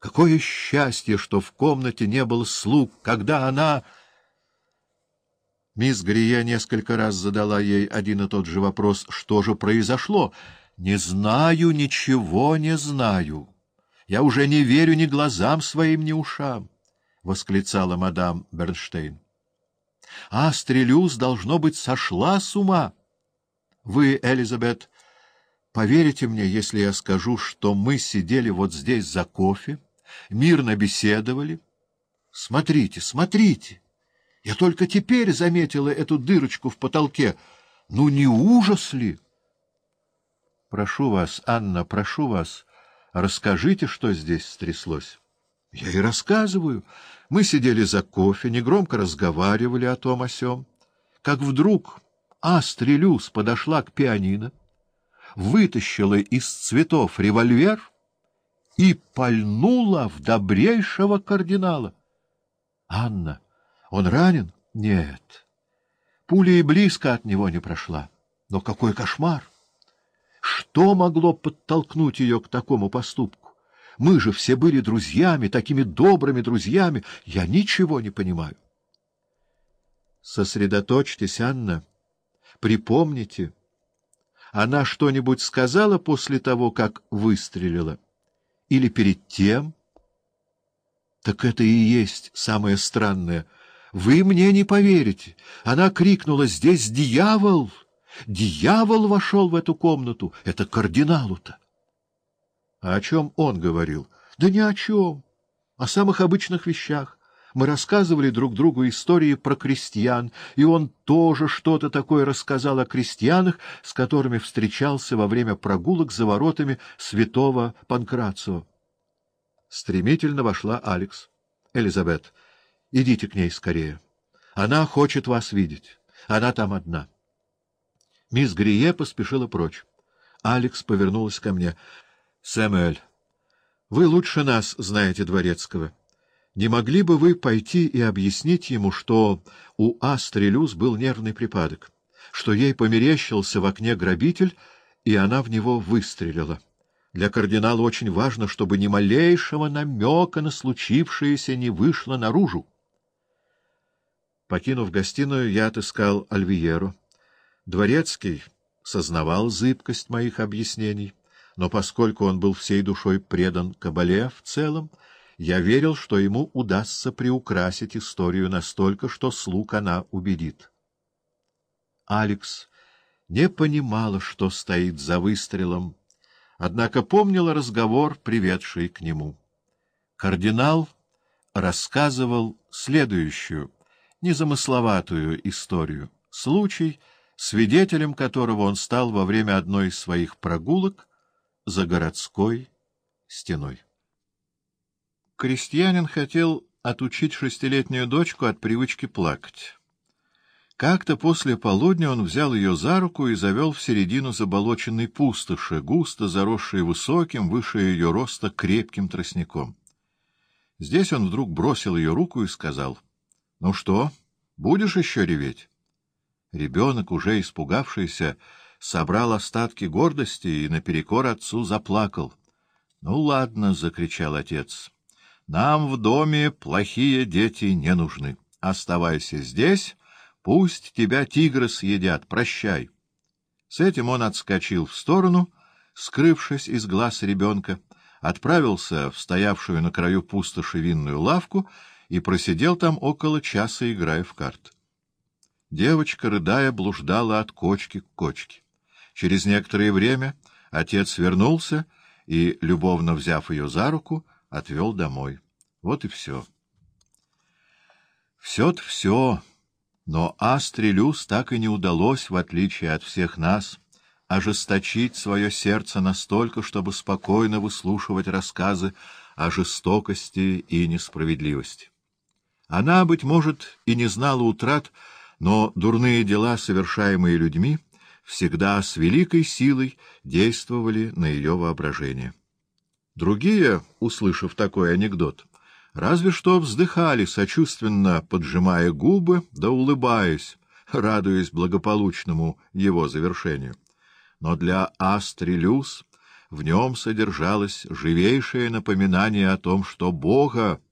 Какое счастье, что в комнате не было слуг, когда она... Мисс Грие несколько раз задала ей один и тот же вопрос: что же произошло? — Не знаю, ничего не знаю. Я уже не верю ни глазам своим, ни ушам, — восклицала мадам Бернштейн. — Астрелюс, должно быть, сошла с ума. Вы, Элизабет, поверите мне, если я скажу, что мы сидели вот здесь за кофе, мирно беседовали. Смотрите, смотрите! Я только теперь заметила эту дырочку в потолке. Ну, не ужас ли? — Прошу вас, Анна, прошу вас, расскажите, что здесь стряслось. — Я и рассказываю. Мы сидели за кофе, негромко разговаривали о том о сём, как вдруг Астрелюс подошла к пианино, вытащила из цветов револьвер и пальнула в добрейшего кардинала. — Анна, он ранен? — Нет. Пуля и близко от него не прошла. Но какой кошмар! Что могло подтолкнуть ее к такому поступку? Мы же все были друзьями, такими добрыми друзьями. Я ничего не понимаю. Сосредоточьтесь, Анна. Припомните. Она что-нибудь сказала после того, как выстрелила? Или перед тем? Так это и есть самое странное. Вы мне не поверите. Она крикнула: «Здесь дьявол! Дьявол вошел в эту комнату! Это кардиналу-то!» А о чем он говорил? Да ни о чем. О самых обычных вещах. Мы рассказывали друг другу истории про крестьян, и он тоже что-то такое рассказал о крестьянах, с которыми встречался во время прогулок за воротами святого Панкрацио. Стремительно вошла Алекс. — Элизабет, идите к ней скорее. Она хочет вас видеть. Она там одна. Мисс Грие поспешила прочь. Алекс повернулась ко мне. — Сэмюэль, вы лучше нас знаете дворецкого. Не могли бы вы пойти и объяснить ему, что у Астрелюс был нервный припадок, что ей померещился в окне грабитель, и она в него выстрелила? Для кардинала очень важно, чтобы ни малейшего намека на случившееся не вышло наружу. Покинув гостиную, я отыскал Альвиеру. Дворецкий сознавал зыбкость моих объяснений, но поскольку он был всей душой предан кабале в целом, я верил, что ему удастся приукрасить историю настолько, что слуг она убедит. Алекс не понимала, что стоит за выстрелом, однако помнила разговор, приведший к нему. Кардинал рассказывал следующую, незамысловатую историю, случай, свидетелем которого он стал во время одной из своих прогулок за городской стеной. Крестьянин хотел отучить 6-летнюю дочку от привычки плакать. Как-то после полудня он взял ее за руку и завел в середину заболоченной пустоши, густо заросшей высоким, выше ее роста, крепким тростником. Здесь он вдруг бросил ее руку и сказал: — Ну что, будешь еще реветь? Ребенок, уже испугавшийся, собрал остатки гордости и наперекор отцу заплакал. — Ну ладно, — закричал отец, — нам в доме плохие дети не нужны. Оставайся здесь, пусть тебя тигры съедят, прощай. С этим он отскочил в сторону, скрывшись из глаз ребенка, отправился в стоявшую на краю пустоши винную лавку и просидел там около часа, играя в карты. Девочка, рыдая, блуждала от кочки к кочке. Через некоторое время отец вернулся и, любовно взяв ее за руку, отвел домой. Вот и все. Все-то все, но Астрелюс так и не удалось, в отличие от всех нас, ожесточить свое сердце настолько, чтобы спокойно выслушивать рассказы о жестокости и несправедливости. Она, быть может, и не знала утрат, но дурные дела, совершаемые людьми, всегда с великой силой действовали на ее воображение. Другие, услышав такой анекдот, разве что вздыхали, сочувственно поджимая губы да улыбаясь, радуясь благополучному его завершению. Но для Астрелюс В нем содержалось живейшее напоминание о том, что Бога